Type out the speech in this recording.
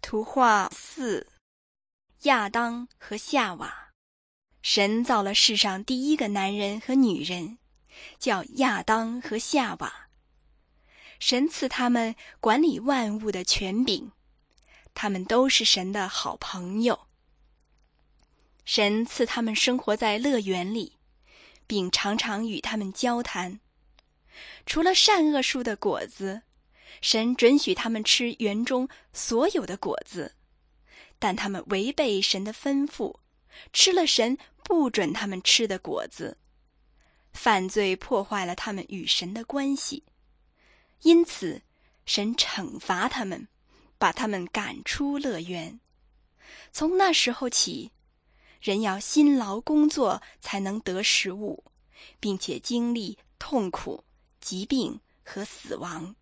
图画4，亚当和夏娃。神造了世上第一个男人和女人，叫亚当和夏娃。神赐他们管理万物的权柄，他们都是神的好朋友。神赐他们生活在乐园里，并常常与他们交谈。除了善恶树的果子，神准许他们吃园中所有的果子，但他们违背神的吩咐，吃了神不准他们吃的果子，犯罪破坏了他们与神的关系。因此，神惩罚他们，把他们赶出乐园。从那时候起，人要辛劳工作才能得食物，并且经历痛苦、疾病和死亡。